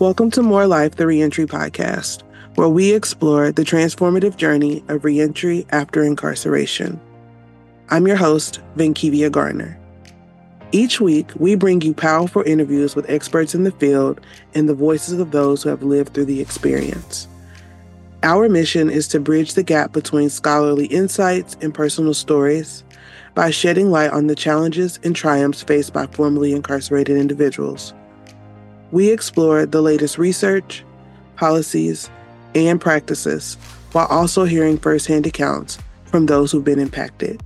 Welcome to More Life, the Reentry Podcast, where we explore the transformative journey of reentry after incarceration. I'm your host, Venkivia Garner. Each week, we bring you powerful interviews with experts in the field and the voices of those who have lived through the experience. Our mission is to bridge the gap between scholarly insights and personal stories by shedding light on the challenges and triumphs faced by formerly incarcerated individuals. We explore the latest research, policies, and practices, while also hearing firsthand accounts from those who've been impacted.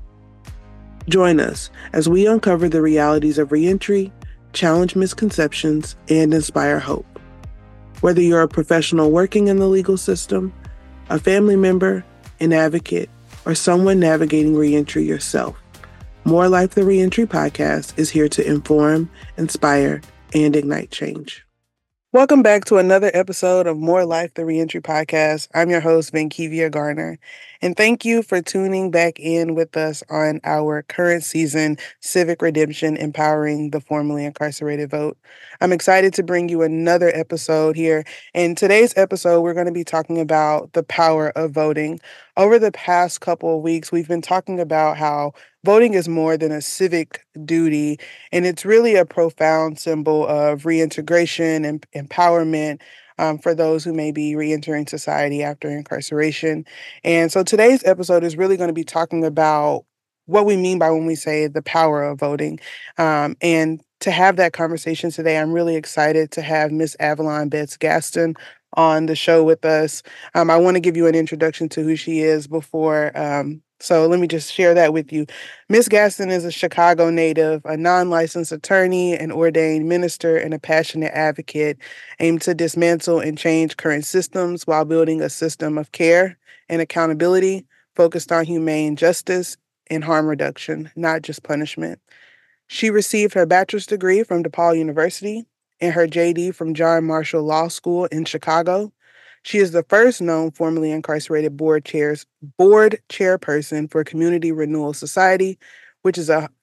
Join us as we uncover the realities of reentry, challenge misconceptions, and inspire hope. Whether you're a professional working in the legal system, a family member, an advocate, or someone navigating reentry yourself, More Life the Reentry Podcast is here to inform, inspire, and ignite change. Welcome back to another episode of More Life the Reentry Podcast. I'm your host, Venkivia Garner, and thank you for tuning back in with us on our current season, Civic Redemption, Empowering the Formerly Incarcerated Vote. I'm excited to bring you another episode here. In today's episode, we're going to be talking about the power of voting. Over the past couple of weeks, we've been talking about how voting is more than a civic duty, and it's really a profound symbol of reintegration and empowerment for those who may be reentering society after incarceration. And so today's episode is really going to be talking about what we mean by when we say the power of voting. And to have that conversation today, I'm really excited to have Miss Avalon Betts Gaston on the show with us. I want to give you an introduction to who she is before. So let me just share that with you. Miss Gaston is a Chicago native, a non-licensed attorney, an ordained minister, and a passionate advocate aimed to dismantle and change current systems while building a system of care and accountability focused on humane justice and harm reduction, not just punishment. She received her bachelor's degree from DePaul University and her JD from John Marshall Law School in Chicago. She is the first known formerly incarcerated board chairperson for Community Renewal Society, which is a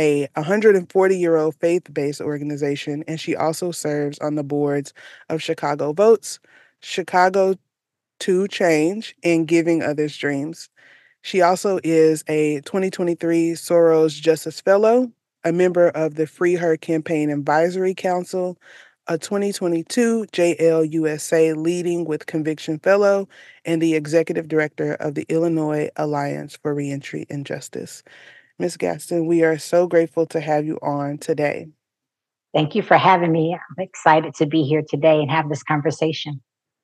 140-year-old faith-based organization, and she also serves on the boards of Chicago Votes, Chicago to Change, and Giving Others Dreams. She also is a 2023 Soros Justice Fellow, a member of the Free Her Campaign Advisory Council, a 2022 JLUSA Leading with Conviction Fellow, and the Executive Director of the Illinois Alliance for Reentry and Justice. Ms. Gaston, we are so grateful to have you on today. Thank you for having me. I'm excited to be here today and have this conversation.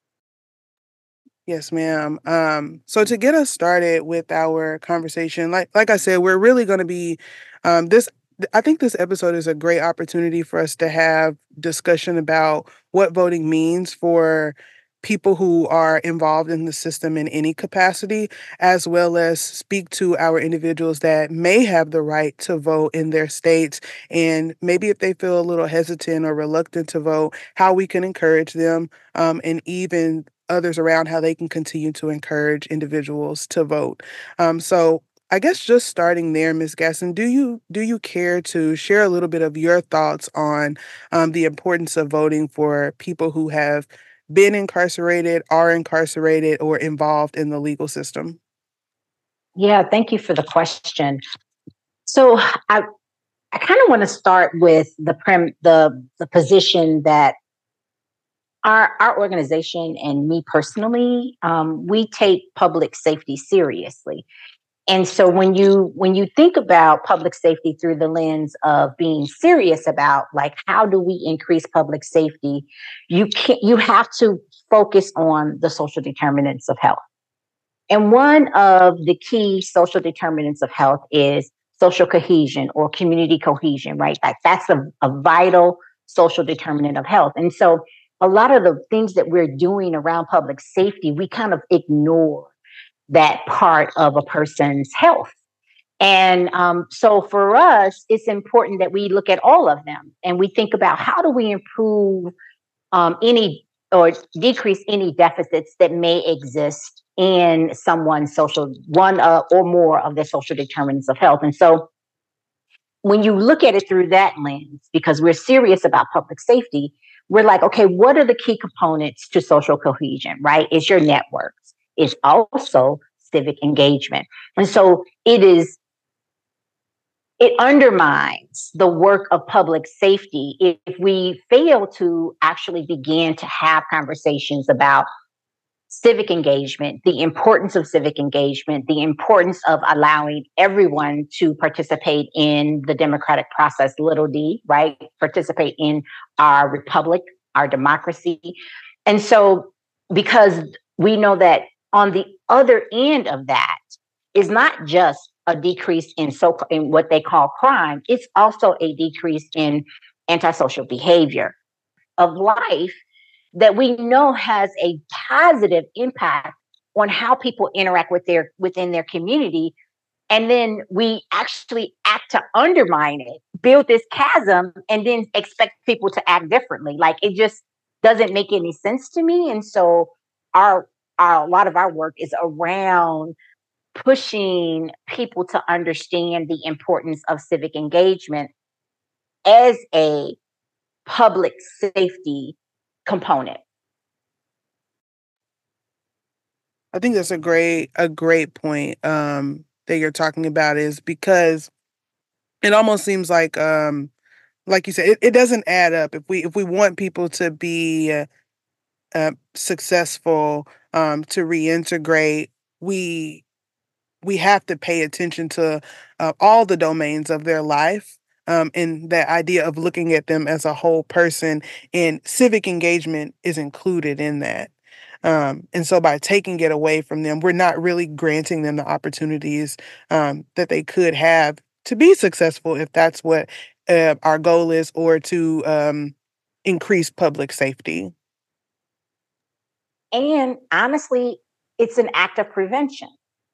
Yes, ma'am. So to get us started with our conversation, like I said, we're really going to be I think this episode is a great opportunity for us to have discussion about what voting means for people who are involved in the system in any capacity, as well as speak to our individuals that may have the right to vote in their states. And maybe if they feel a little hesitant or reluctant to vote, how we can encourage them, and even others around how they can continue to encourage individuals to vote. So I guess just starting there, Ms. Gaston, do you care to share a little bit of your thoughts on the importance of voting for people who have been incarcerated, are incarcerated, or involved in the legal system? Yeah, thank you for the question. So I kind of want to start with the position that our organization and me personally, we take public safety seriously. And so when you think about public safety through the lens of being serious about like how do we increase public safety, you have to focus on the social determinants of health. And one of the key social determinants of health is social cohesion or community cohesion, right? Like that's a vital social determinant of health. And so a lot of the things that we're doing around public safety, we kind of ignore that part of a person's health. And so for us, it's important that we look at all of them and we think about how do we improve any or decrease any deficits that may exist in someone's one or more of their social determinants of health. And so when you look at it through that lens, because we're serious about public safety, we're like, okay, what are the key components to social cohesion, right? It's your networks. It's also civic engagement. And so it undermines the work of public safety if we fail to actually begin to have conversations about civic engagement, the importance of civic engagement, the importance of allowing everyone to participate in the democratic process, little d, right? Participate in our republic, our democracy. And so, because we know that on the other end of that is not just a decrease in what they call crime, it's also a decrease in antisocial behavior of life that we know has a positive impact on how people interact within their community. And then we actually act to undermine it, build this chasm, and then expect people to act differently. Like, it just doesn't make any sense to me. And so a lot of our work is around pushing people to understand the importance of civic engagement as a public safety component. I think that's a great point that you're talking about, is because it almost seems like you said, it doesn't add up. If we want people to be successful, to reintegrate, we we have to pay attention to all the domains of their life. And that idea of looking at them as a whole person, and civic engagement is included in that. And so by taking it away from them, we're not really granting them the opportunities that they could have to be successful, if that's what our goal is, or to increase public safety. And honestly, it's an act of prevention,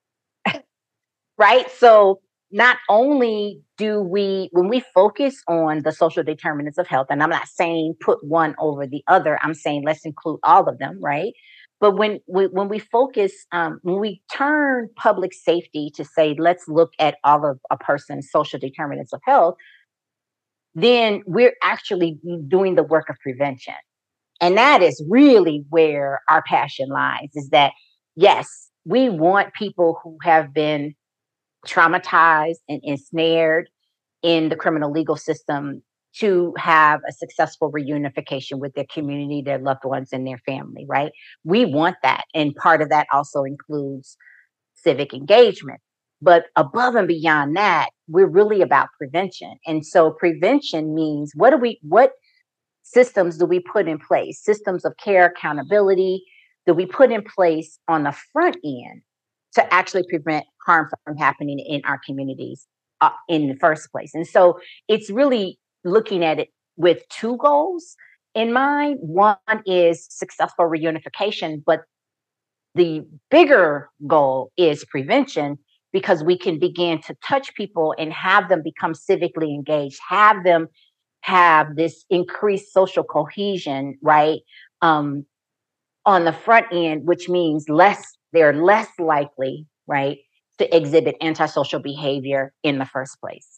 right? So not only do we, when we focus on the social determinants of health, and I'm not saying put one over the other, I'm saying let's include all of them, right? But when we focus, when we turn public safety to say, let's look at all of a person's social determinants of health, then we're actually doing the work of prevention. And that is really where our passion lies, is that, yes, we want people who have been traumatized and ensnared in the criminal legal system to have a successful reunification with their community, their loved ones, and their family, right? We want that. And part of that also includes civic engagement. But above and beyond that, we're really about prevention. And so prevention means what systems do we put in place? Systems of care, accountability, do we put in place on the front end to actually prevent harm from happening in our communities in the first place? And so it's really looking at it with two goals in mind. One is successful reunification, but the bigger goal is prevention, because we can begin to touch people and have them become civically engaged, have them have this increased social cohesion, right? On the front end, which means they're less likely, right, to exhibit antisocial behavior in the first place.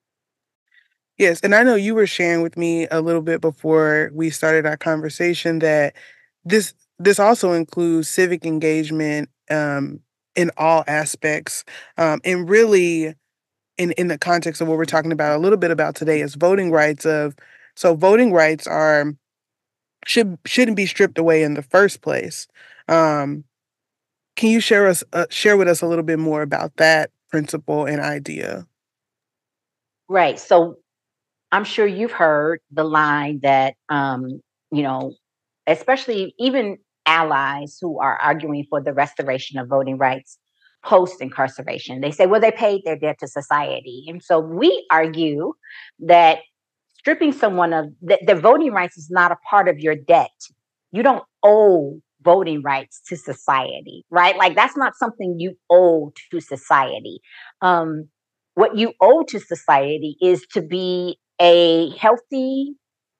Yes, and I know you were sharing with me a little bit before we started our conversation that this also includes civic engagement in all aspects, and really in the context of what we're talking about a little bit about today is voting rights. So voting rights shouldn't be stripped away in the first place. Um, can you share with us a little bit more about that principle and idea? Right. So I'm sure you've heard the line that, you know, especially even allies who are arguing for the restoration of voting rights post incarceration, they say, well, they paid their debt to society. And so we argue that stripping someone of their voting rights is not a part of your debt. You don't owe voting rights to society, right? Like, that's not something you owe to society. Um, what you owe to society is to be a healthy,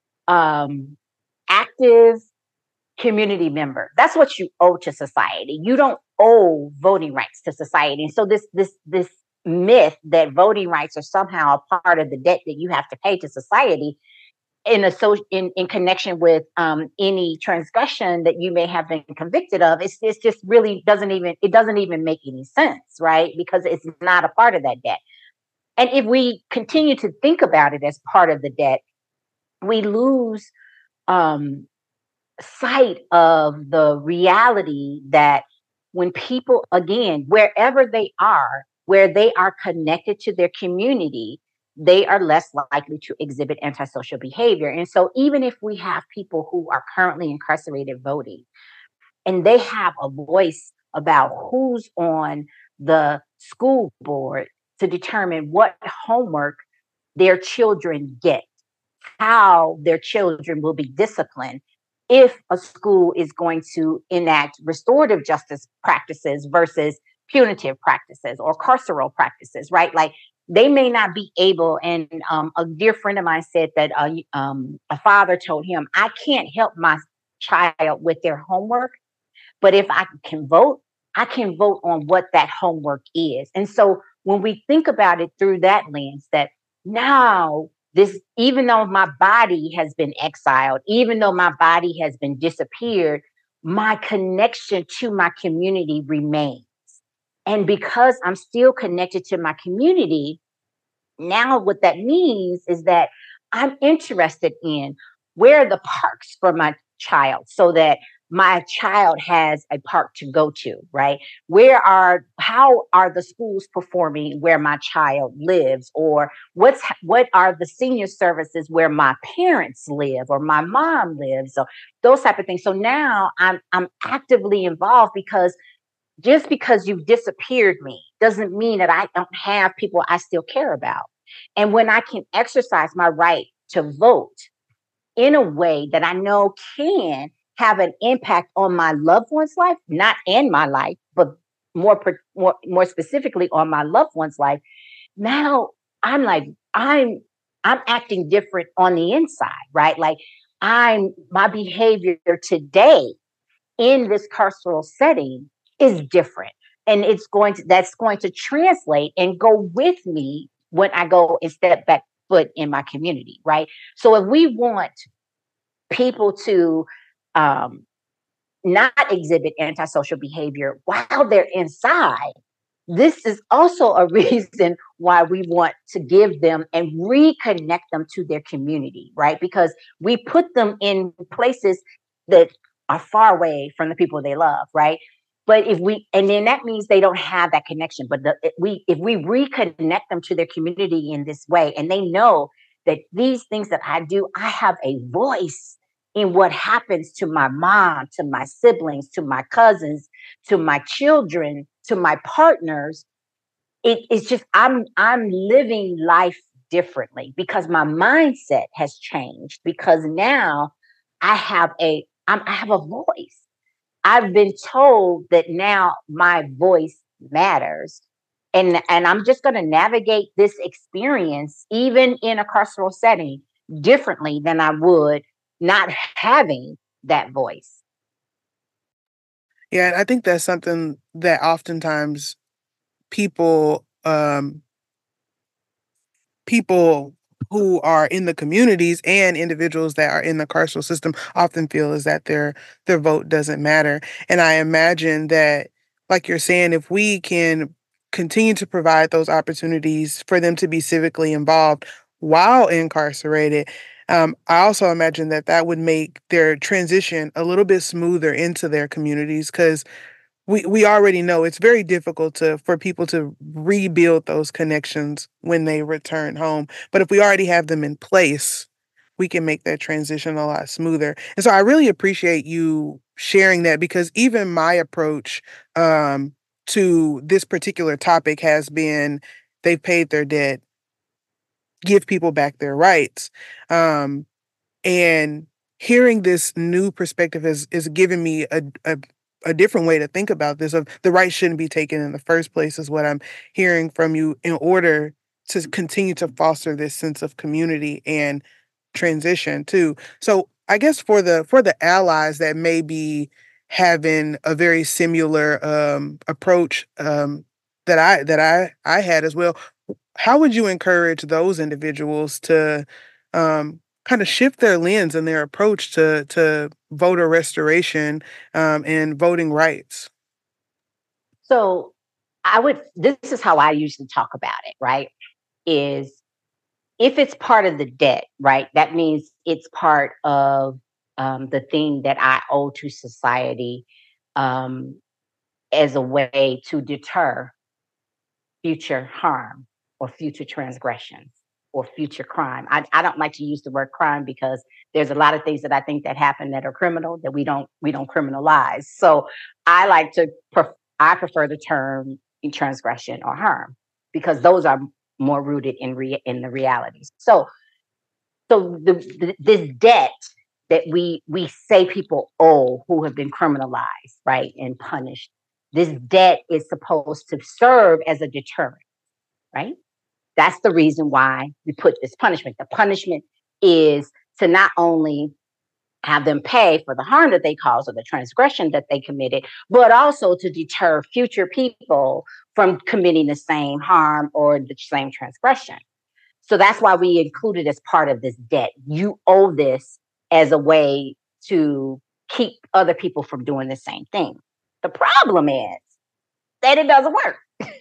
active community member. That's what you owe to society. You don't owe voting rights to society. And so this myth that voting rights are somehow a part of the debt that you have to pay to society in connection with any transgression that you may have been convicted of. It's just really doesn't even make any sense, right? Because it's not a part of that debt. And if we continue to think about it as part of the debt, we lose sight of the reality that when people, again, wherever they are, where they are connected to their community, they are less likely to exhibit antisocial behavior. And so, even if we have people who are currently incarcerated voting and they have a voice about who's on the school board to determine what homework their children get, how their children will be disciplined, if a school is going to enact restorative justice practices versus punitive practices or carceral practices, right? Like they may not be able. And a dear friend of mine said that a father told him, I can't help my child with their homework, but if I can vote on what that homework is. And so when we think about it through that lens, that now this, even though my body has been exiled, even though my body has been disappeared, my connection to my community remains. And because I'm still connected to my community, now what that means is that I'm interested in where are the parks for my child so that my child has a park to go to, right? How are the schools performing where my child lives, or what are the senior services where my parents live or my mom lives, or those type of things. So now I'm actively involved, because just because you've disappeared me doesn't mean that I don't have people I still care about. And when I can exercise my right to vote in a way that I know can have an impact on my loved one's life, not in my life, but more specifically on my loved one's life. Now I'm like, I'm acting different on the inside, right? Like my behavior today in this carceral setting is different. And that's going to translate and go with me when I go and step back foot in my community, right? So if we want people to not exhibit antisocial behavior while they're inside, this is also a reason why we want to give them and reconnect them to their community, right? Because we put them in places that are far away from the people they love, right? But and then that means they don't have that connection. But if we reconnect them to their community in this way, and they know that these things that I do, I have a voice in what happens to my mom, to my siblings, to my cousins, to my children, to my partners. It's just I'm living life differently because my mindset has changed. Because now I have I have a voice. I've been told that now my voice matters. And I'm just going to navigate this experience, even in a carceral setting, differently than I would not having that voice. Yeah, I think that's something that oftentimes people people who are in the communities and individuals that are in the carceral system often feel is that their vote doesn't matter. And I imagine that, like you're saying, if we can continue to provide those opportunities for them to be civically involved while incarcerated, I also imagine that that would make their transition a little bit smoother into their communities, because we already know it's very difficult for people to rebuild those connections when they return home. But if we already have them in place, we can make that transition a lot smoother. And so I really appreciate you sharing that, because even my approach to this particular topic has been, they've paid their debt, give people back their rights. And hearing this new perspective is giving me a different way to think about this. Of the right shouldn't be taken in the first place is what I'm hearing from you, in order to continue to foster this sense of community and transition too. So I guess for the allies that may be having a very similar approach that I had as well, how would you encourage those individuals to kind of shift their lens and their approach to voter restoration and voting rights? So this is how I usually talk about it, right? Is if it's part of the debt, right? That means it's part of the thing that I owe to society um, as a way to deter future harm or future transgressions or future crime. I don't like to use the word crime because there's a lot of things that I think that happen that are criminal that we don't criminalize. So I like to I prefer the term transgression or harm because those are more rooted in the realities. So this debt that we say people owe who have been criminalized, right, and punished. This debt is supposed to serve as a deterrent, right? That's the reason why we put this punishment. The punishment is to not only have them pay for the harm that they caused or the transgression that they committed, but also to deter future people from committing the same harm or the same transgression. So that's why we include it as part of this debt. You owe this as a way to keep other people from doing the same thing. The problem is that it doesn't work.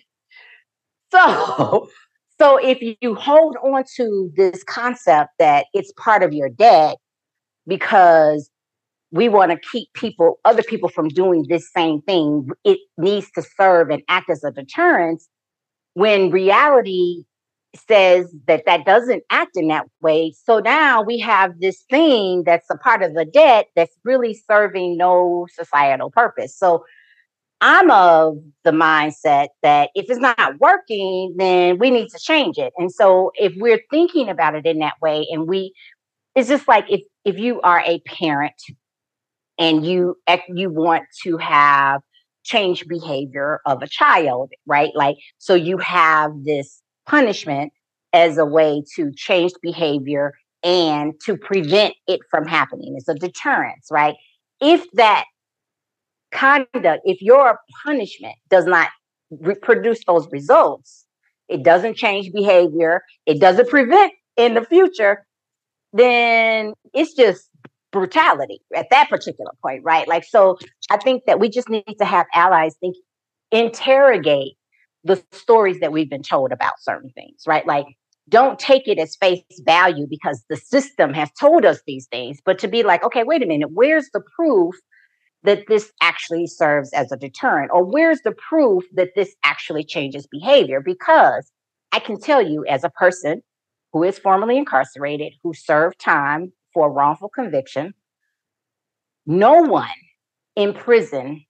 So, so if you hold on to this concept that it's part of your debt because we want to keep other people from doing this same thing, it needs to serve and act as a deterrent when reality says that that doesn't act in that way. So now we have this thing that's a part of the debt that's really serving no societal purpose. So I'm of the mindset that if it's not working, then we need to change it. And so if we're thinking about it in that way, it's just like if you are a parent and you want to have change behavior of a child, right? Like, so you have this punishment as a way to change behavior and to prevent it from happening. It's a deterrence, right? If that conduct, if your punishment does not produce those results, it doesn't change behavior, it doesn't prevent in the future, then it's just brutality at that particular point, right? Like, so I think that we just need to have allies interrogate the stories that we've been told about certain things, right? Like, don't take it as face value because the system has told us these things, but to be like, okay, wait a minute, where's the proof that this actually serves as a deterrent? Or where's the proof that this actually changes behavior? Because I can tell you, as a person who is formerly incarcerated, who served time for a wrongful conviction, no one in prison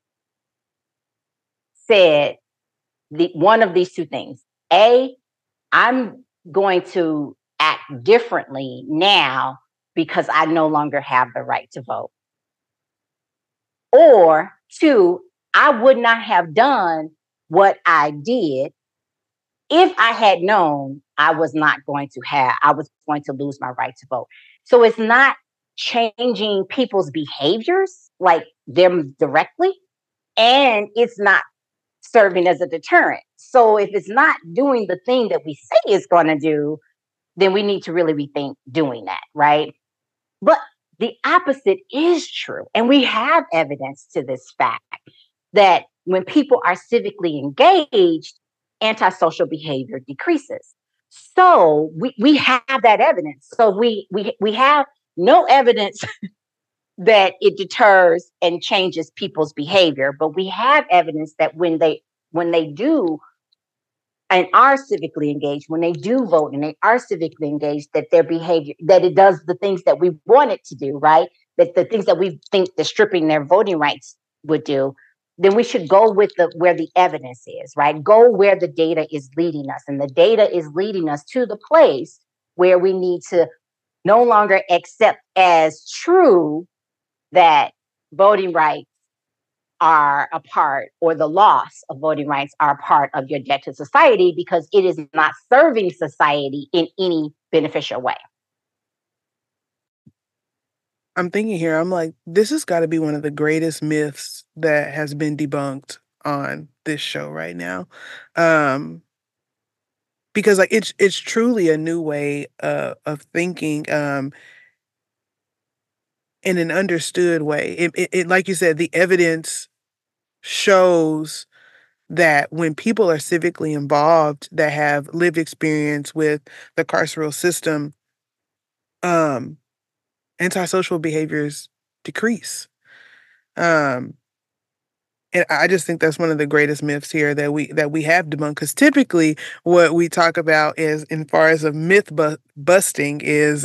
said one of these two things. A, I'm going to act differently now because I no longer have the right to vote. Or two, I would not have done what I did if I had known I was going to lose my right to vote. So it's not changing people's behaviors, like them directly, and it's not serving as a deterrent. So if it's not doing the thing that we say it's going to do, then we need to really rethink doing that, right? But the opposite is true. And we have evidence to this fact that when people are civically engaged, antisocial behavior decreases. So we have that evidence. So we have no evidence that it deters and changes people's behavior, but we have evidence that when they do and are civically engaged, when they do vote and they are civically engaged, that their behavior, that it does the things that we want it to do, right? That the things that we think the stripping their voting rights would do, then we should go with where the evidence is, right? Go where the data is leading us. And the data is leading us to the place where we need to no longer accept as true that voting rights are a part, or the loss of voting rights are a part of your debt to society, because it is not serving society in any beneficial way. I'm thinking here, I'm like, this has got to be one of the greatest myths that has been debunked on this show right now. because like it's truly a new way of thinking in an understood way. It like you said, the evidence shows that when people are civically involved that have lived experience with the carceral system, um, antisocial behaviors decrease. Um, and I just think that's one of the greatest myths here that we have debunked. Because typically, what we talk about is, in far as of myth busting, is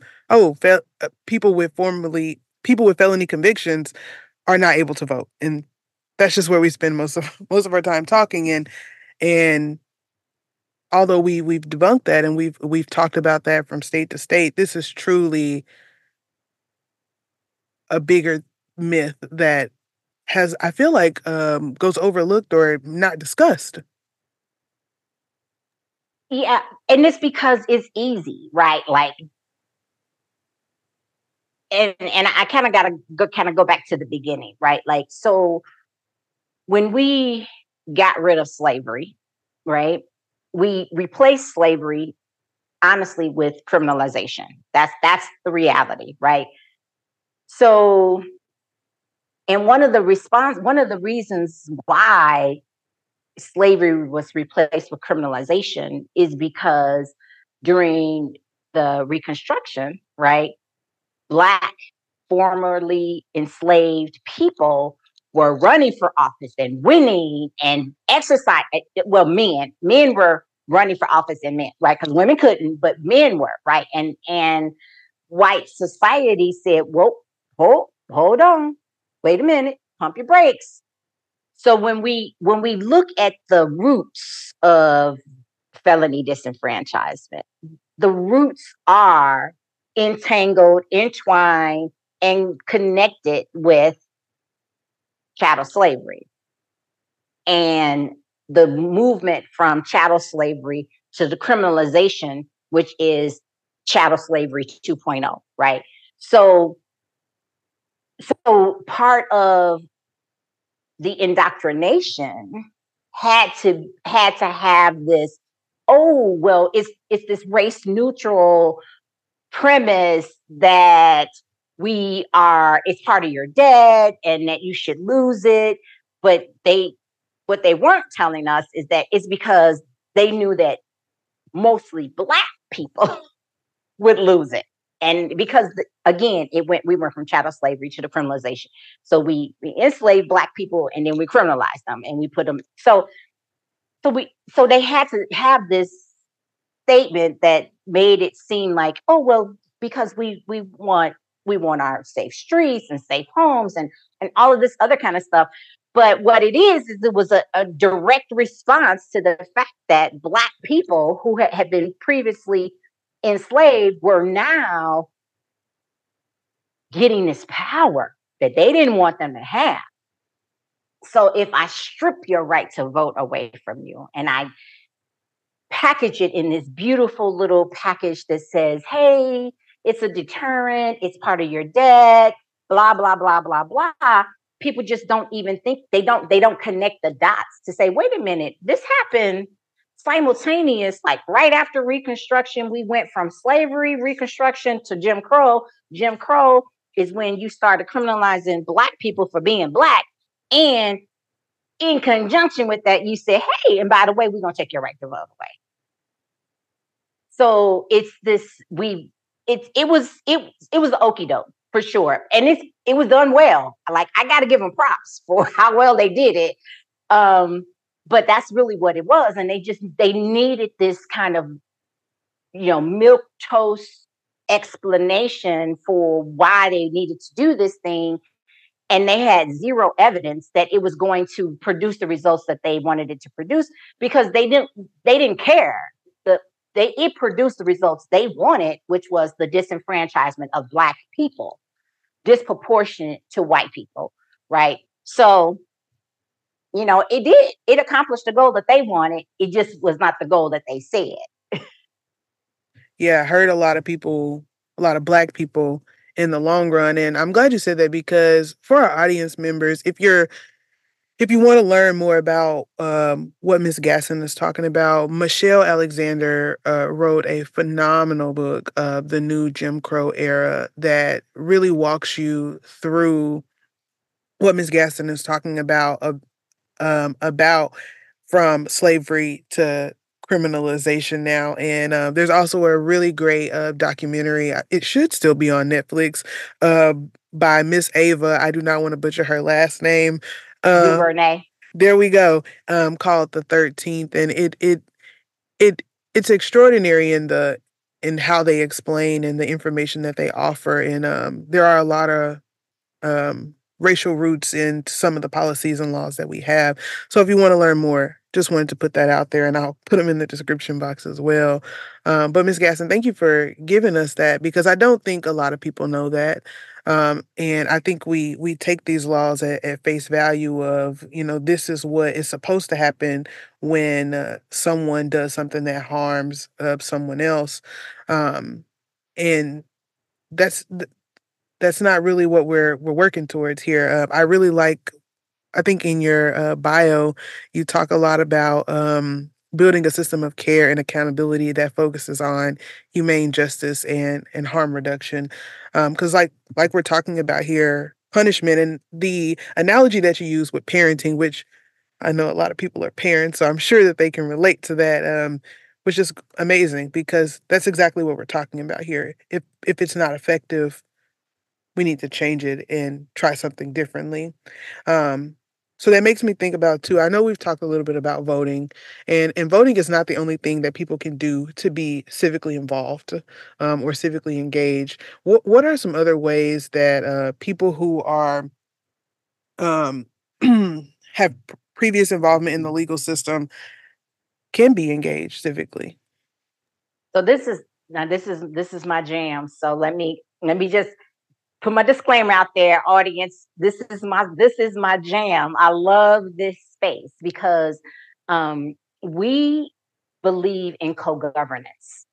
people with felony convictions are not able to vote, and that's just where we spend most of our time talking. And although we've debunked that and we've talked about that from state to state, this is truly a bigger myth that has, I feel like, goes overlooked or not discussed. Yeah, and it's because it's easy, right? Like, and I kind of got to go back to the beginning, right? Like, so when we got rid of slavery, right? We replaced slavery honestly with criminalization. That's the reality, right? So, and one of the reasons why slavery was replaced with criminalization is because during the Reconstruction, right, Black formerly enslaved people were running for office and winning and exercise. Well, men were running for office and men, right? Because women couldn't, but men were, right? And white society said, "Whoa, hold on, wait a minute, pump your brakes." So when we look at the roots of felony disenfranchisement, the roots are entangled, entwined, and connected with chattel slavery and the movement from chattel slavery to the criminalization, which is chattel slavery 2.0, right? So, so part of the indoctrination had to have this, oh well, it's this race neutral premise that it's part of your debt and that you should lose it. But what they weren't telling us is that it's because they knew that mostly Black people would lose it. And because again, we went from chattel slavery to the criminalization. So we enslaved Black people and then we criminalized them and we put them. So they had to have this statement that made it seem like, oh well, because we want our safe streets and safe homes and all of this other kind of stuff. But what it is it was a direct response to the fact that Black people who had been previously enslaved were now getting this power that they didn't want them to have. So if I strip your right to vote away from you and I package it in this beautiful little package that says, hey, it's a deterrent, it's part of your debt, blah, blah, blah, blah, blah. People just don't even think, they don't connect the dots to say, wait a minute, this happened simultaneous, like right after Reconstruction. We went from slavery, Reconstruction to Jim Crow. Jim Crow is when you started criminalizing Black people for being Black. And in conjunction with that, you said, hey, and by the way, we're going to take your right to vote away. So it's this, it was the okie doke for sure. And it was done well. Like, I got to give them props for how well they did it. But that's really what it was. And they needed this kind of, milk toast explanation for why they needed to do this thing. And they had zero evidence that it was going to produce the results that they wanted it to produce, because they didn't care. It produced the results they wanted, which was the disenfranchisement of Black people, disproportionate to white people, right? So, it accomplished the goal that they wanted. It just was not the goal that they said. Yeah, I heard a lot of Black people in the long run. And I'm glad you said that, because for our audience members, if you're If you want to learn more about what Ms. Gasson is talking about, Michelle Alexander wrote a phenomenal book, The New Jim Crow Era, that really walks you through what Ms. Gasson is talking about from slavery to criminalization now. And there's also a really great documentary. It should still be on Netflix, uh, by Miss Ava. I do not want to butcher her last name. Uh, DuVernay. there we go. Called The 13th, and it it's extraordinary in how they explain and the information that they offer. And there are a lot of racial roots in some of the policies and laws that we have. So if you want to learn more, just wanted to put that out there, and I'll put them in the description box as well. But Ms. Gasson, thank you for giving us that, because I don't think a lot of people know that. And I think we take these laws at face value of, this is what is supposed to happen when someone does something that harms someone else. Um, and that's that's not really what we're working towards here. I think in your bio, you talk a lot about building a system of care and accountability that focuses on humane justice and harm reduction. Because like we're talking about here, punishment and the analogy that you use with parenting, which I know a lot of people are parents, so I'm sure that they can relate to that. Which is amazing, because that's exactly what we're talking about here. If it's not effective, we need to change it and try something differently. Um, so that makes me think about too. I know we've talked a little bit about voting, and voting is not the only thing that people can do to be civically involved, or civically engaged. What are some other ways that people who are um, have previous involvement in the legal system can be engaged civically? So this is my jam. So let me just put my disclaimer out there, audience. This is my jam. I love this space because we believe in co-governance.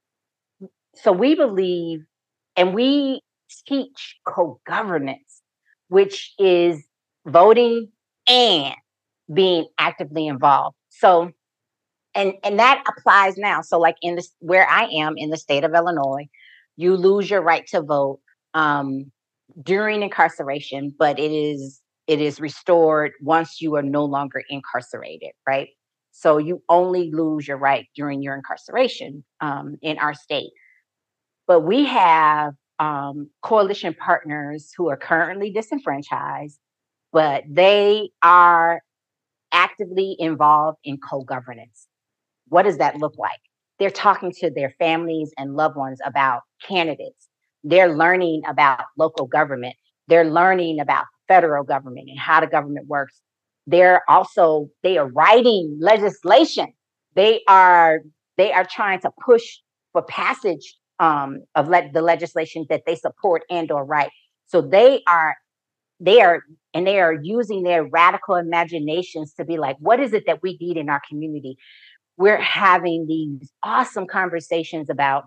So we believe and we teach co-governance, which is voting and being actively involved. So and that applies now. So like in this where I am in the state of Illinois, you lose your right to vote um, during incarceration, but it is restored once you are no longer incarcerated, right? So you only lose your right during your incarceration in our state. But we have coalition partners who are currently disenfranchised, but they are actively involved in co-governance. What does that look like? They're talking to their families and loved ones about candidates. They're learning about local government. They're learning about federal government and how the government works. They are writing legislation. They are trying to push for passage the legislation that they support and or write. So they are using their radical imaginations to be like, what is it that we need in our community? We're having these awesome conversations about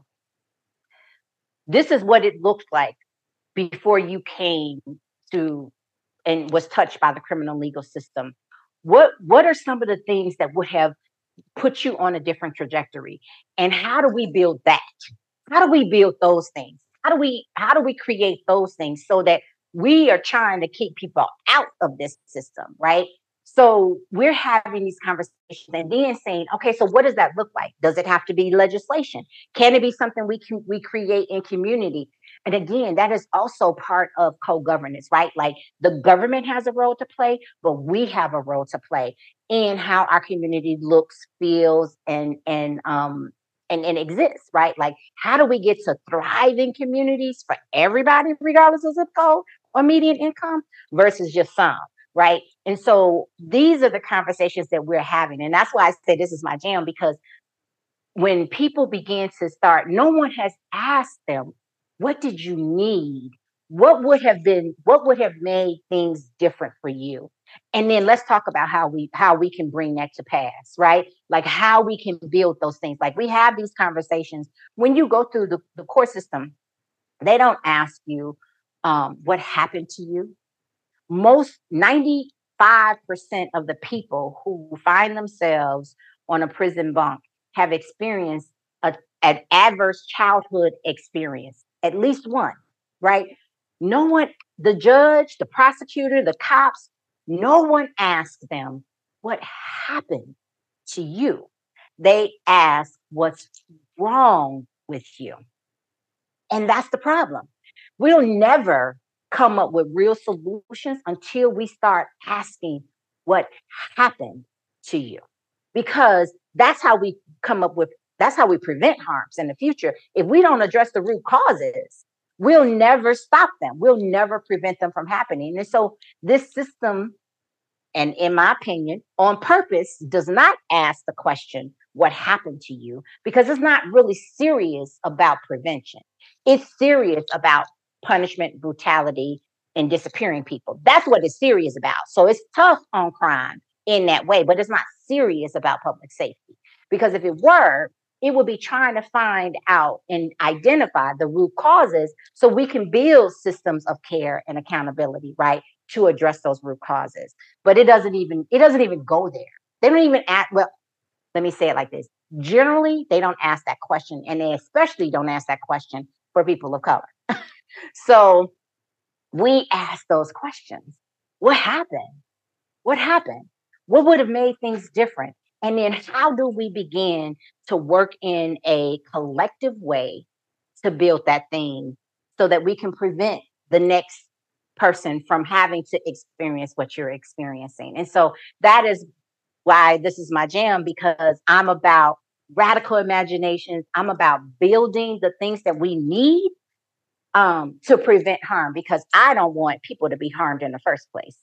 this is what it looked like before you came to and was touched by the criminal legal system. What are some of the things that would have put you on a different trajectory? And how do we build that? How do we build those things? How do we create those things so that we are trying to keep people out of this system, right? So we're having these conversations and then saying, okay, so what does that look like? Does it have to be legislation? Can it be something we create in community? And again, that is also part of co-governance, right? Like the government has a role to play, but we have a role to play in how our community looks, feels, and exists, right? Like how do we get to thriving communities for everybody, regardless of zip code or median income, versus just some, right? And so these are the conversations that we're having. And that's why I say this is my jam, because when people begin to start, no one has asked them, what did you need? What would have made things different for you? And then let's talk about how we can bring that to pass, right? Like how we can build those things. Like we have these conversations when you go through the court system, they don't ask you what happened to you. Most 90 5% of the people who find themselves on a prison bunk have experienced an adverse childhood experience, at least one, right? No one, the judge, the prosecutor, the cops, no one asked them what happened to you. They ask what's wrong with you. And that's the problem. We'll never come up with real solutions until we start asking what happened to you. Because that's how we that's how we prevent harms in the future. If we don't address the root causes, we'll never stop them. We'll never prevent them from happening. And so this system, and in my opinion, on purpose, does not ask the question, what happened to you? Because it's not really serious about prevention. It's serious about punishment, brutality, and disappearing people. That's what it's serious about. So it's tough on crime in that way, but it's not serious about public safety. Because if it were, it would be trying to find out and identify the root causes so we can build systems of care and accountability, right? To address those root causes. But it doesn't even go there. They don't even ask, well, let me say it like this. Generally, they don't ask that question, and they especially don't ask that question for people of color. So we ask those questions. What happened? What happened? What would have made things different? And then how do we begin to work in a collective way to build that thing so that we can prevent the next person from having to experience what you're experiencing? And so that is why this is my jam, because I'm about radical imaginations. I'm about building the things that we need to prevent harm, because I don't want people to be harmed in the first place.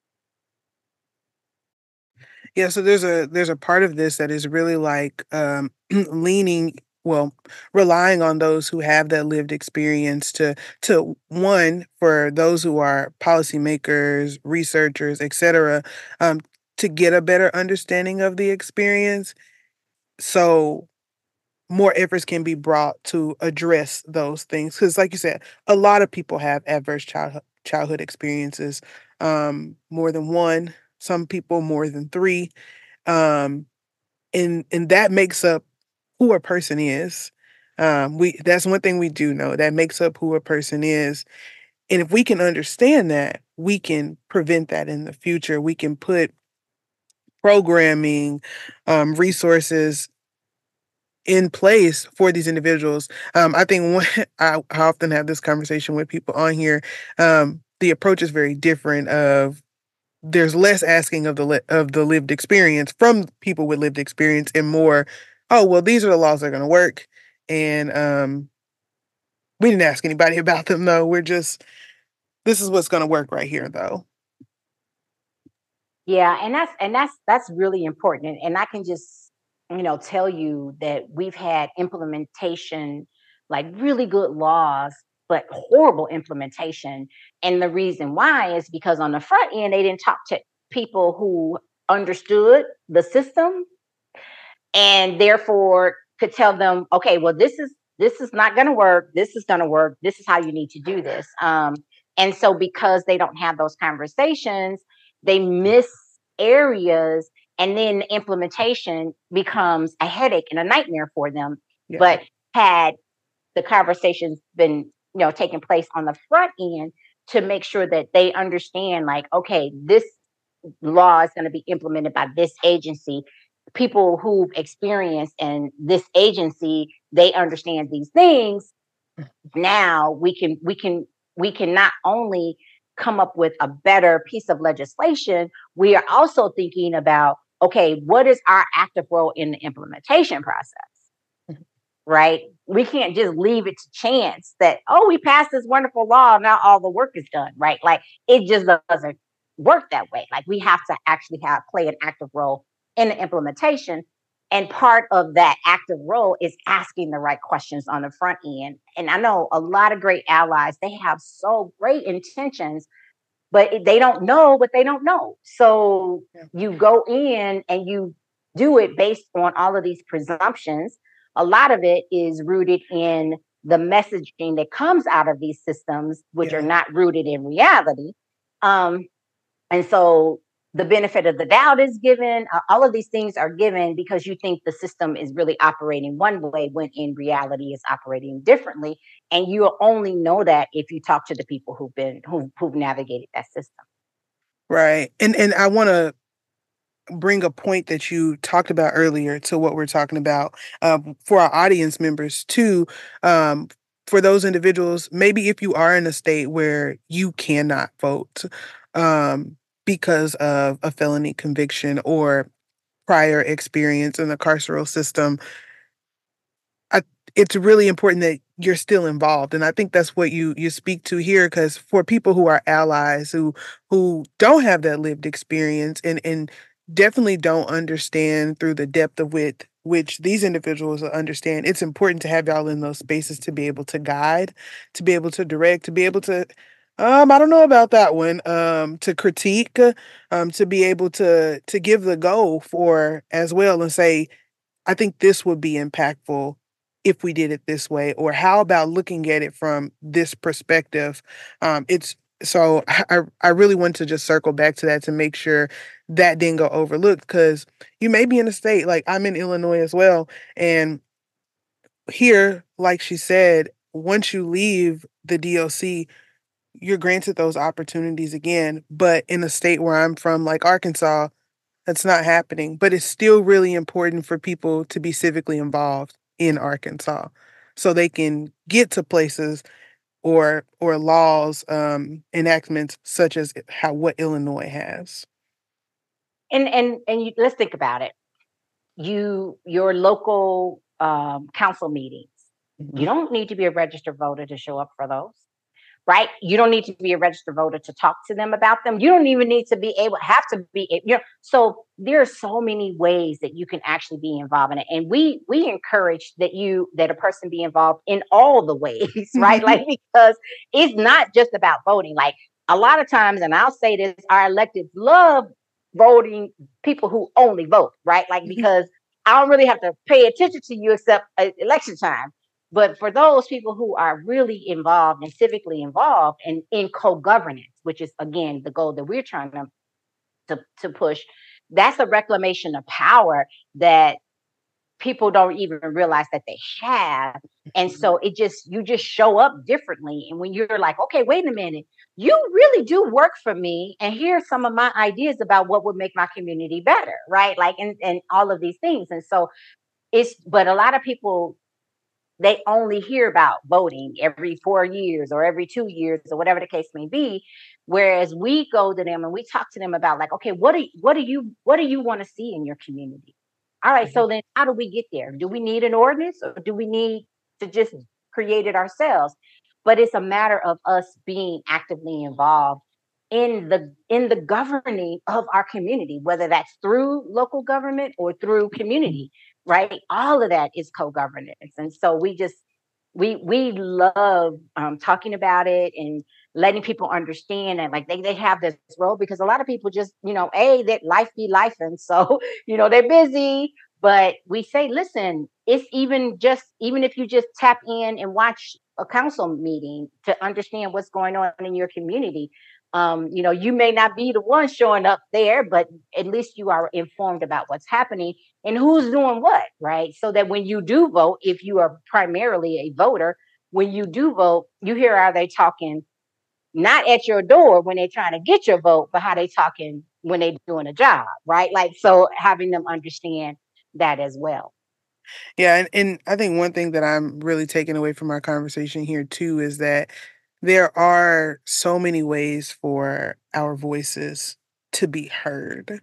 Yeah, so there's a part of this that is really like leaning, well, relying on those who have that lived experience to one, for those who are policymakers, researchers, etc., um, to get a better understanding of the experience. So more efforts can be brought to address those things. Because, like you said, a lot of people have adverse childhood experiences, more than one, some people more than three. Um, and that makes up who a person is. We That's one thing we do know, that makes up who a person is. And if we can understand that, we can prevent that in the future. We can put programming, resources in place for these individuals. I think I often have this conversation with people on here. The approach is very different. There's less asking of of the lived experience from people with lived experience, and more, oh well, these are the laws that are going to work, and we didn't ask anybody about them though. This is what's going to work right here though. Yeah, and that's really important. And I can just, tell you that we've had implementation, like really good laws, but horrible implementation. And the reason why is because on the front end, they didn't talk to people who understood the system, and therefore could tell them, okay, well, this is not going to work. This is going to work. This is how you need to do this. And so because they don't have those conversations, they miss areas, and then the implementation becomes a headache and a nightmare for them. Yeah. But had the conversations been, taking place on the front end to make sure that they understand, like, okay, this law is going to be implemented by this agency, people who've experienced and this agency, they understand these things. Now we can not only come up with a better piece of legislation, we are also thinking about, okay, what is our active role in the implementation process? Right? We can't just leave it to chance that, oh, we passed this wonderful law, now all the work is done, right? Like, it just doesn't work that way. Like, we have to actually play an active role in the implementation. And part of that active role is asking the right questions on the front end. And I know a lot of great allies, they have so great intentions, but they don't know what they don't know. So you go in and you do it based on all of these presumptions. A lot of it is rooted in the messaging that comes out of these systems, which are not rooted in reality. And so the benefit of the doubt is given. All of these things are given because you think the system is really operating one way when in reality it's operating differently. And you'll only know that if you talk to the people who've navigated that system. Right. And I want to bring a point that you talked about earlier to what we're talking about, for our audience members too. Um, for those individuals, maybe if you are in a state where you cannot vote, um, because of a felony conviction or prior experience in the carceral system, I it's really important that you're still involved, and I think that's what you speak to here. Because for people who are allies who don't have that lived experience and definitely don't understand through the depth of which these individuals will understand, it's important to have y'all in those spaces to be able to guide, to be able to direct, to be able to, I don't know about that one, to critique, to be able to give the go for as well and say, I think this would be impactful if we did it this way, or how about looking at it from this perspective? It's so I really want to just circle back to that to make sure that didn't go overlooked because you may be in a state like I'm in Illinois as well, and here, like she said, once you leave the DOC, you're granted those opportunities again. But in a state where I'm from, like Arkansas, that's not happening, but it's still really important for people to be civically involved in Arkansas so they can get to places or laws, enactments such as how what Illinois has. Let's think about it. Your local council meetings. You Mhm. don't need to be a registered voter to show up for those, right? You don't need to be a registered voter to talk to them about them. You don't even need to have to be, so there are so many ways that you can actually be involved in it. And we encourage that a person be involved in all the ways, right? Like, because it's not just about voting. Like a lot of times, and I'll say this, our electeds love voting people who only vote, right? Like, because I don't really have to pay attention to you except election time. But for those people who are really involved and civically involved and in co-governance, which is again the goal that we're trying to push, that's a reclamation of power that people don't even realize that they have. And so you just show up differently. And when you're like, okay, wait a minute, you really do work for me. And here's some of my ideas about what would make my community better, right? Like, and all of these things. And so but a lot of people, they only hear about voting every 4 years or every 2 years or whatever the case may be. Whereas we go to them and we talk to them about like, okay, what do you want to see in your community? All right, Mhm. so then how do we get there? Do we need an ordinance or do we need to just create it ourselves? But it's a matter of us being actively involved in the governing of our community, whether that's through local government or through community, right? All of that is co-governance. And so we love talking about it and letting people understand that like they have this role, because a lot of people just, that life be life. And so, they're busy, but we say, listen, it's even if you just tap in and watch a council meeting to understand what's going on in your community. You may not be the one showing up there, but at least you are informed about what's happening and who's doing what, right? So that when you do vote, if you are primarily a voter, when you do vote, you hear how they talking, not at your door when they're trying to get your vote, but how they talking when they're doing a job, right? Like, so having them understand that as well. Yeah, and I think one thing that I'm really taking away from our conversation here too is that there are so many ways for our voices to be heard.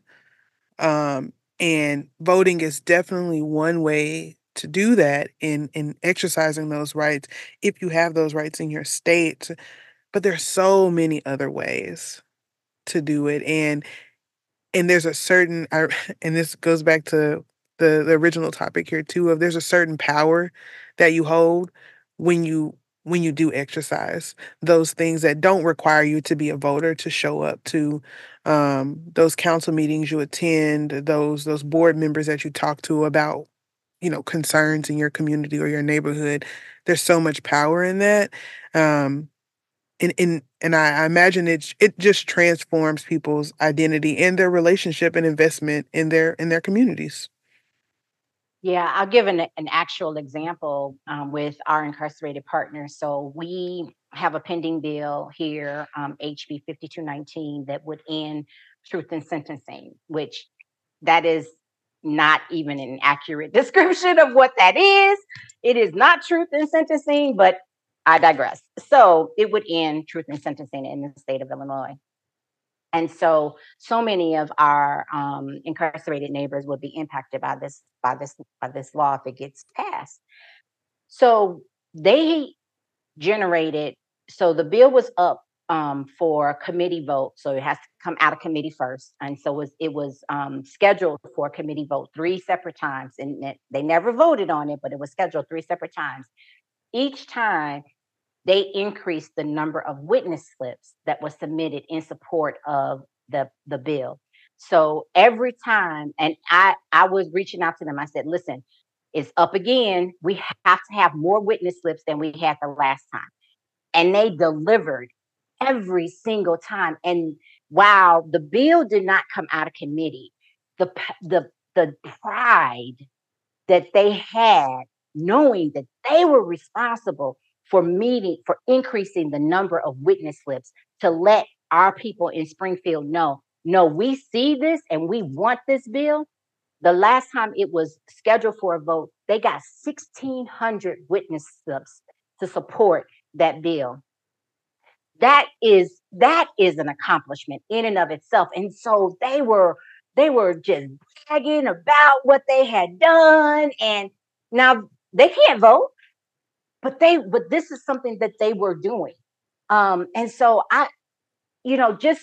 And voting is definitely one way to do that in exercising those rights if you have those rights in your state. But there's so many other ways to do it. And there's a certain and this goes back to the original topic here too of there's a certain power that you hold when you do exercise those things that don't require you to be a voter to show up to those council meetings you attend, those board members that you talk to about, concerns in your community or your neighborhood. There's so much power in that. Um, and And I imagine it just transforms people's identity and their relationship and investment in their communities. Yeah, I'll give an actual example with our incarcerated partners. So we have a pending bill here, HB 5219, that would end truth in sentencing, which that is not even an accurate description of what that is. It is not truth in sentencing, but I digress. So it would end truth in sentencing in the state of Illinois. And so many of our incarcerated neighbors would be impacted by this law if it gets passed. So they generated. So the bill was up for committee vote. So it has to come out of committee first, and so it was scheduled for a committee vote 3 separate times, and they never voted on it, but it was scheduled 3 separate times. Each time they increased the number of witness slips that was submitted in support of the bill. So every time, and I was reaching out to them, I said, listen, it's up again. We have to have more witness slips than we had the last time. And they delivered every single time. And while the bill did not come out of committee, the pride that they had, knowing that they were responsible for increasing the number of witness slips to let our people in Springfield know, no, we see this and we want this bill. The last time it was scheduled for a vote, they got 1,600 witness slips to support that bill. That is an accomplishment in and of itself. And so they were just bragging about what they had done. And now they can't vote, but this is something that they were doing. And so just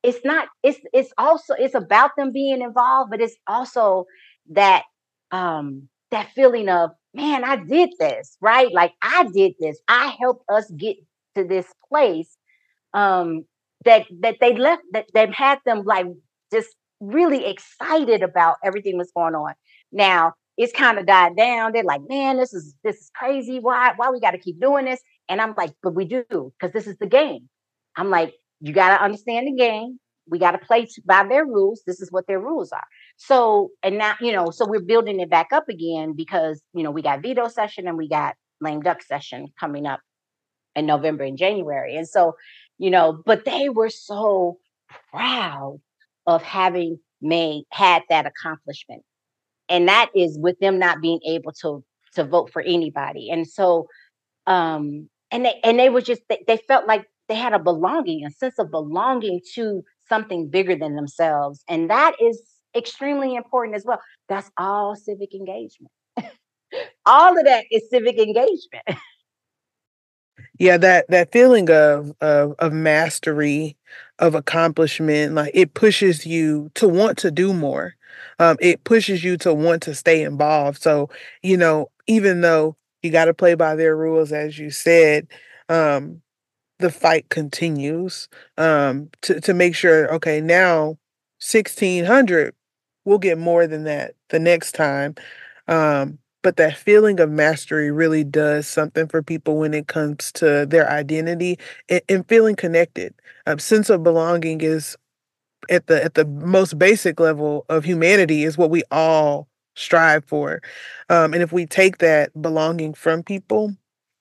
it's about them being involved, but it's also that that feeling of, man, I did this, right? Like I did this. I helped us get to this place that they left, that had them like just really excited about everything that's going on. Now it's kind of died down. They're like, man, this is crazy. Why we got to keep doing this? And I'm like, but we do, because this is the game. I'm like, you got to understand the game. We got to play by their rules. This is what their rules are. So, and now, so we're building it back up again because, we got veto session and we got lame duck session coming up in November and January. And so, but they were so proud of having had that accomplishment. And that is with them not being able to vote for anybody. And so, and they were just, they felt like they had a sense of belonging to something bigger than themselves. And that is extremely important as well. That's all civic engagement. All of that is civic engagement. Yeah, that feeling of mastery, of accomplishment, like it pushes you to want to do more. It pushes you to want to stay involved. So, even though you got to play by their rules, as you said, the fight continues to make sure, okay, now 1,600, we'll get more than that the next time. But that feeling of mastery really does something for people when it comes to their identity and feeling connected. Sense of belonging is at the most basic level of humanity is what we all strive for. And if we take that belonging from people,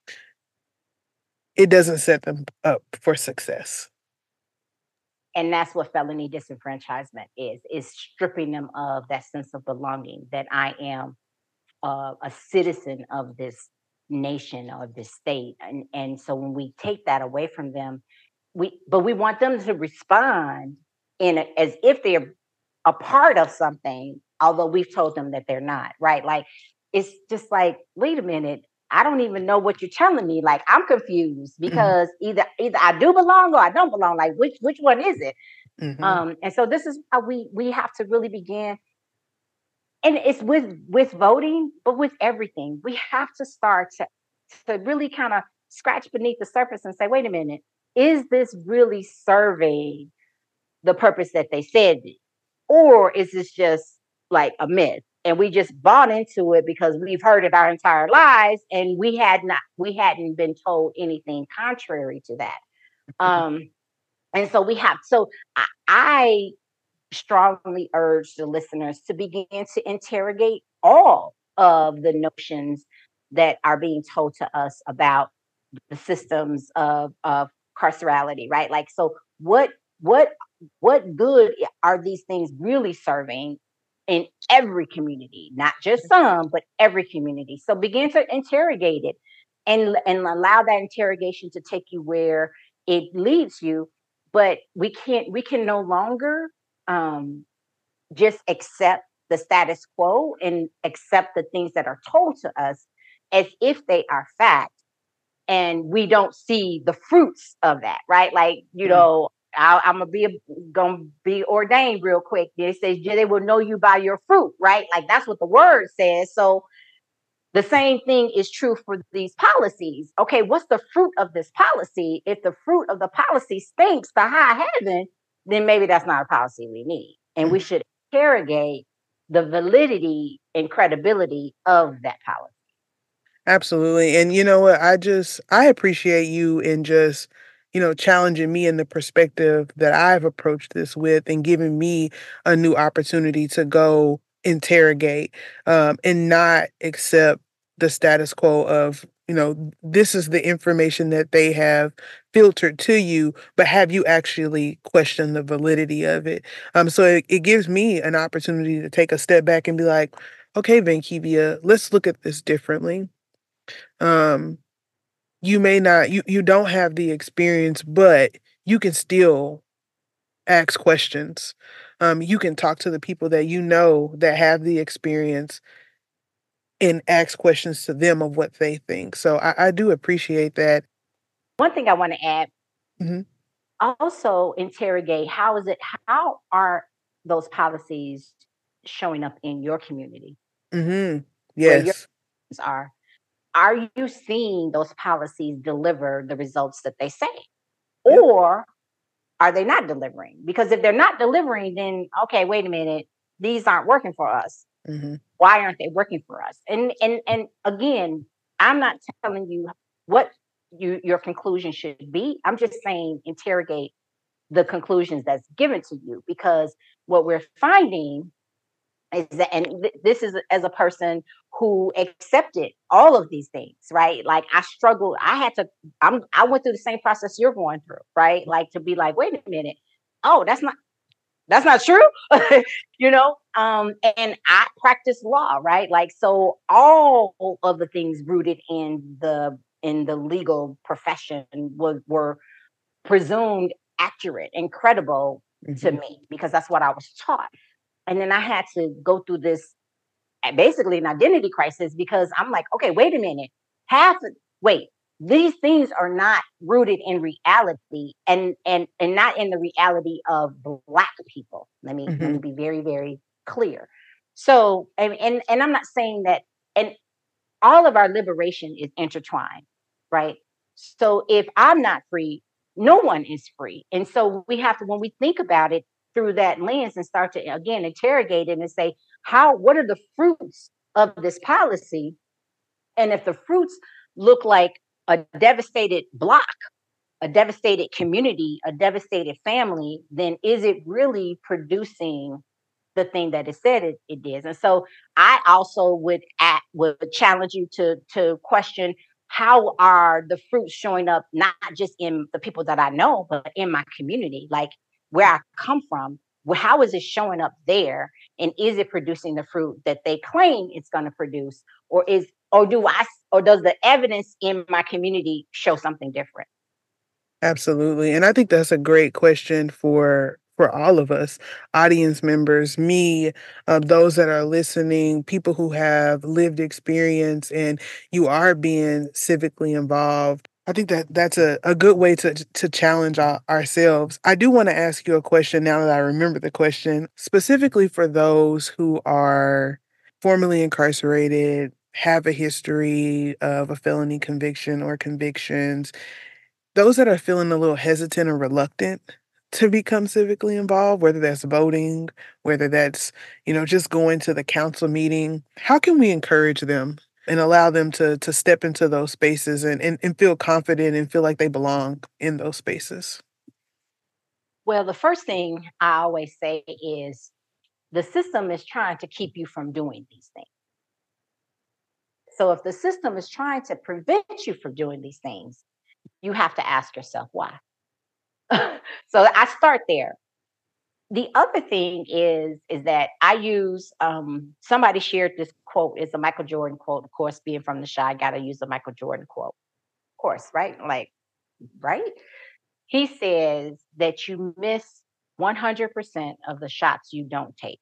it doesn't set them up for success. And that's what felony disenfranchisement is stripping them of that sense of belonging, that I am a citizen of this nation or this state. And so when we take that away from them, we want them to respond as if they're a part of something, although we've told them that they're not, right? Like, it's just like, wait a minute, I don't even know what you're telling me. Like, I'm confused because either I do belong or I don't belong. Like, which one is it? And so this is how we have to really begin. And it's with voting, but with everything. We have to start to really kind of scratch beneath the surface and say, wait a minute, is this really serving the purpose that they said? Or is this just like a myth? And we just bought into it because we've heard it our entire lives, and we hadn't been told anything contrary to that. Um, and so I strongly urge the listeners to begin to interrogate all of the notions that are being told to us about the systems of carcerality, right? Like, so what what good are these things really serving in every community, not just some, but every community? So begin to interrogate it and allow that interrogation to take you where it leads you. But we can no longer um, just accept the status quo and accept the things that are told to us as if they are fact, and we don't see the fruits of that, right? Like, I'm gonna be ordained real quick. It says they will know you by your fruit, right? Like that's what the word says. So the same thing is true for these policies. Okay, what's the fruit of this policy? If the fruit of the policy stinks to high heaven, then maybe that's not a policy we need. And we should interrogate the validity and credibility of that policy. Absolutely. And you know what? I appreciate you in just, challenging me in the perspective that I've approached this with and giving me a new opportunity to go interrogate and not accept the status quo of, this is the information that they have filtered to you, but have you actually questioned the validity of it? So it gives me an opportunity to take a step back and be like, okay, Vankivia, let's look at this differently. um, you may not you don't have the experience, but you can still ask questions. You can talk to the people that you know that have the experience and ask questions to them of what they think. So I do appreciate that. One thing I want to add, Mhm. also interrogate how are those policies showing up in your community Mhm. where your Yes. are? Are you seeing those policies deliver the results that they say? Yep. Or are they not delivering? Because if they're not delivering, then okay, wait a minute, these aren't working for us. Mhm. Why aren't they working for us? And again, I'm not telling you what your conclusion should be. I'm just saying interrogate the conclusions that's given to you, because what we're finding is that, and this is as a person who accepted all of these things, right? Like I struggled, I went through the same process you're going through, right? Like to be like, wait a minute, oh, that's not true. And I practice law, right? Like, so all of the things rooted in the legal profession were presumed accurate and credible to Mhm. me, because that's what I was taught. And then I had to go through this basically an identity crisis, because I'm like, okay, wait a minute. Half wait, these things are not rooted in reality, and not in the reality of black people. Let me Mhm. be very, very clear. So and I'm not saying that, and all of our liberation is intertwined, right? So if I'm not free, no one is free. And so we have to, when we think about it through that lens and start to again interrogate it and say, what are the fruits of this policy? And if the fruits look like a devastated block, a devastated community, a devastated family, then is it really producing the thing that it said it is? And so I also would challenge you to question, how are the fruits showing up, not just in the people that I know, but in my community, like where I come from. How is it showing up there, and is it producing the fruit that they claim it's going to produce, or does the evidence in my community show something different? Absolutely. And I think that's a great question for all of us, audience members, me, those that are listening, people who have lived experience and you are being civically involved. I think that that's a good way to challenge ourselves. I do want to ask you a question now that I remember the question, specifically for those who are formerly incarcerated, have a history of a felony conviction or convictions, those that are feeling a little hesitant or reluctant to become civically involved, whether that's voting, whether that's, just going to the council meeting, how can we encourage them? and allow them to step into those spaces and feel confident and feel like they belong in those spaces? Well, the first thing I always say is the system is trying to keep you from doing these things. So if the system is trying to prevent you from doing these things, you have to ask yourself why. So I start there. The other thing is that I use somebody shared this quote. It's a Michael Jordan quote. Of course, being from the shy, gotta use a Michael Jordan quote. Of course, right? Like, right? He says that you miss 100% of the shots you don't take.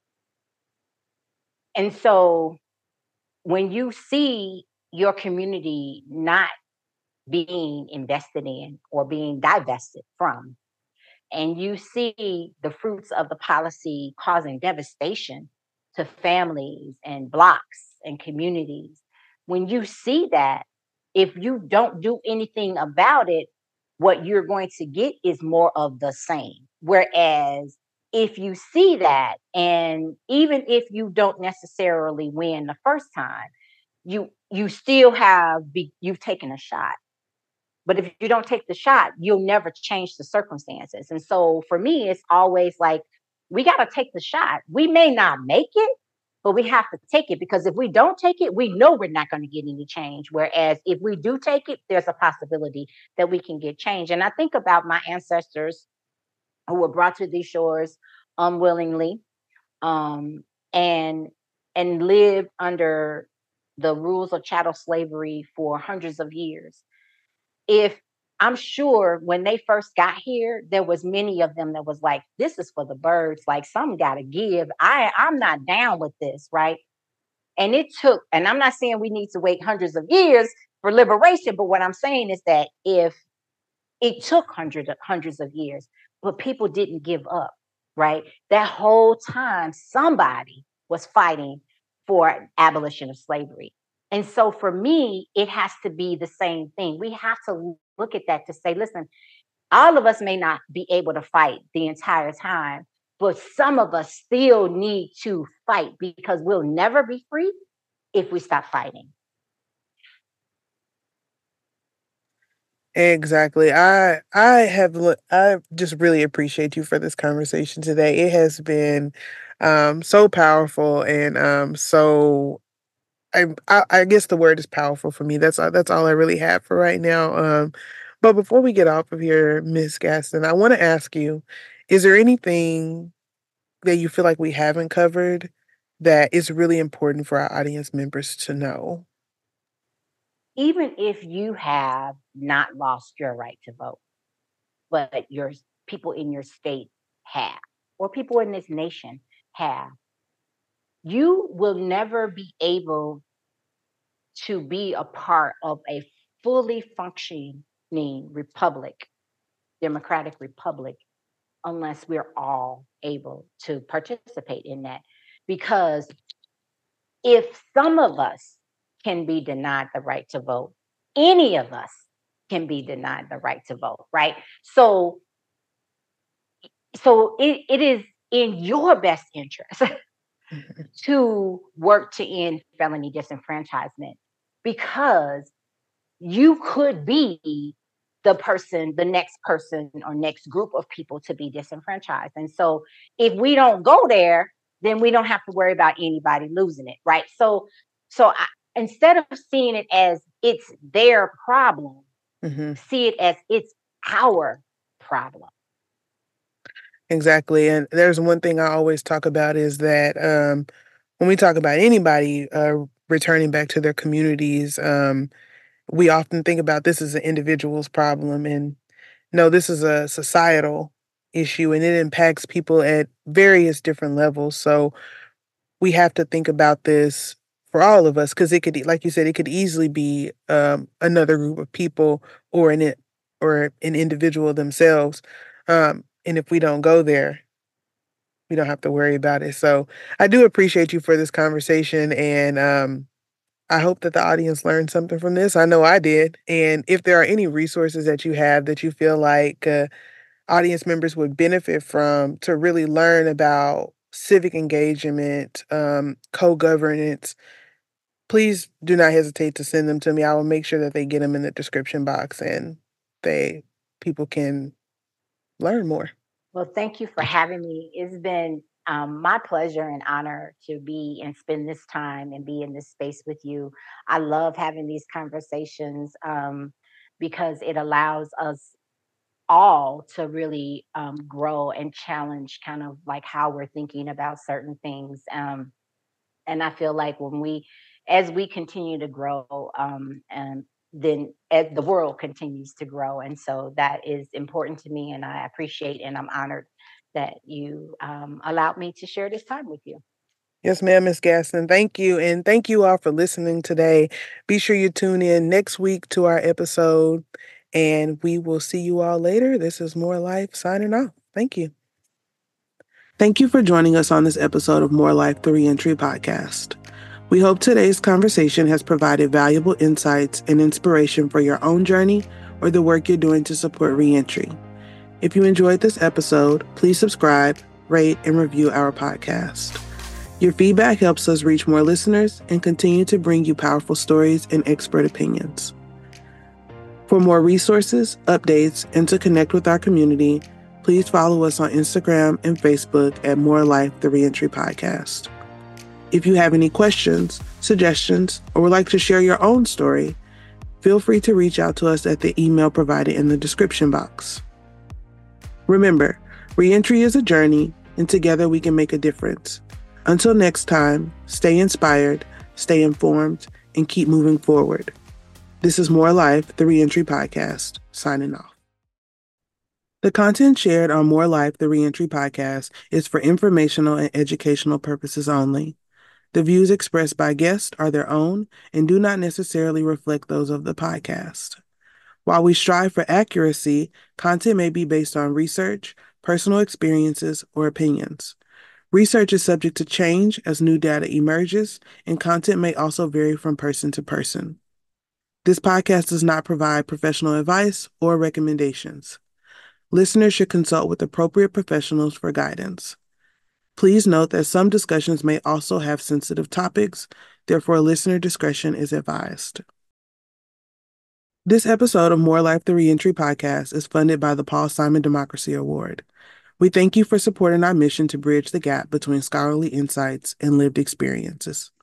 And so when you see your community not being invested in or being divested from, and you see the fruits of the policy causing devastation to families and blocks and communities, when you see that, if you don't do anything about it, what you're going to get is more of the same. Whereas if you see that, and even if you don't necessarily win the first time, you still you've taken a shot. But if you don't take the shot, you'll never change the circumstances. And so for me, it's always like, we got to take the shot. We may not make it, but we have to take it, because if we don't take it, we know we're not going to get any change. Whereas if we do take it, there's a possibility that we can get change. And I think about my ancestors who were brought to these shores unwillingly, um, and lived under the rules of chattel slavery for hundreds of years. If I'm sure when they first got here, there was many of them that was like, this is for the birds. Like, some gotta give. I'm not down with this, right? And it took, and I'm not saying we need to wait hundreds of years for liberation, but what I'm saying is that if it took hundreds of years, but people didn't give up, right? That whole time, somebody was fighting for abolition of slavery. And so for me, it has to be the same thing. We have to look at that to say, listen, all of us may not be able to fight the entire time, but some of us still need to fight, because we'll never be free if we stop fighting. Exactly. I just really appreciate you for this conversation today. It has been so powerful and so I guess the word is powerful for me. That's all I really have for right now. But before we get off of here, Miss Gaston, I want to ask you, is there anything that you feel like we haven't covered that is really important for our audience members to know? Even if you have not lost your right to vote, but your people in your state have, or people in this nation have, you will never be able to be a part of a fully functioning republic, democratic republic, unless we're all able to participate in that. Because if some of us can be denied the right to vote, any of us can be denied the right to vote, right? So it is in your best interest Mhm. to work to end felony disenfranchisement, because you could be the next person or next group of people to be disenfranchised. And so if we don't go there, then we don't have to worry about anybody losing it, right? So instead of seeing it as it's their problem, Mhm. see it as it's our problem. Exactly. And there's one thing I always talk about is that when we talk about anybody returning back to their communities, we often think about this as an individual's problem. And no, this is a societal issue and it impacts people at various different levels. So we have to think about this for all of us because it could, like you said, it could easily be another group of people or or an individual themselves. And if we don't go there, we don't have to worry about it. So I do appreciate you for this conversation, and I hope that the audience learned something from this. I know I did. And if there are any resources that you have that you feel like audience members would benefit from to really learn about civic engagement, co governance, please do not hesitate to send them to me. I will make sure that they get them in the description box and people can learn more. Well, thank you for having me. It's been my pleasure and honor to be and spend this time and be in this space with you. I love having these conversations because it allows us all to really grow and challenge kind of like how we're thinking about certain things. And I feel like as we continue to grow, and then as the world continues to grow, and so that is important to me, and I appreciate and I'm honored that you allowed me to share this time with you. Yes, ma'am, Ms. Gaston. Thank you. And thank you all for listening today. Be sure you tune in next week to our episode, and we will see you all later. This is More Life signing off. Thank you. Thank you for joining us on this episode of More Life, the Reentry Podcast. We hope today's conversation has provided valuable insights and inspiration for your own journey or the work you're doing to support reentry. If you enjoyed this episode, please subscribe, rate, and review our podcast. Your feedback helps us reach more listeners and continue to bring you powerful stories and expert opinions. For more resources, updates, and to connect with our community, please follow us on Instagram and Facebook at More Life, the Reentry Podcast. If you have any questions, suggestions, or would like to share your own story, feel free to reach out to us at the email provided in the description box. Remember, reentry is a journey, and together we can make a difference. Until next time, stay inspired, stay informed, and keep moving forward. This is More Life, the Reentry Podcast, signing off. The content shared on More Life, the Reentry Podcast is for informational and educational purposes only. The views expressed by guests are their own and do not necessarily reflect those of the podcast. While we strive for accuracy, content may be based on research, personal experiences, or opinions. Research is subject to change as new data emerges, and content may also vary from person to person. This podcast does not provide professional advice or recommendations. Listeners should consult with appropriate professionals for guidance. Please note that some discussions may also have sensitive topics, therefore listener discretion is advised. This episode of More Life, the Reentry Podcast is funded by the Paul Simon Democracy Award. We thank you for supporting our mission to bridge the gap between scholarly insights and lived experiences.